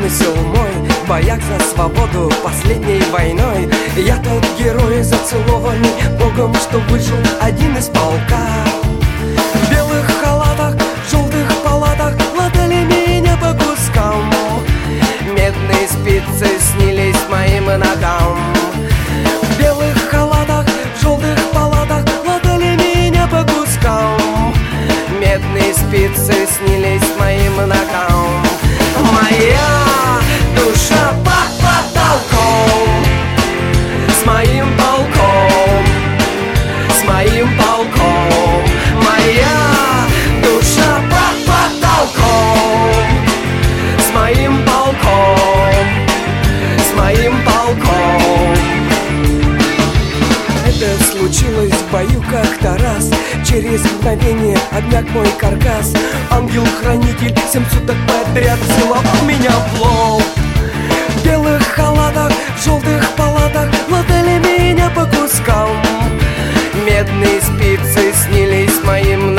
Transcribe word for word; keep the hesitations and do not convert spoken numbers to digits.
замысел мой в боях за свободу последней войной. Я тот герой, зацелованный Богом, что выжил один из полка. В белых халатах, в желтых палатах латали меня по кускам. Медные спицы снились моим ногам. В белых халатах, в желтых палатах латали меня по кускам. Медные спицы снились моим ногам. Моя душа под потолком, с моим полком, с моим полком. Моя душа под потолком, с моим полком, с моим полком. Это случилось в бою как-то раз. Через мгновение обмяк мой каркас. Ангел-хранитель семь суток подряд целовал меня в лоб. В белых халатах, в желтых палатах латали меня по кускам. Медные спицы снились моим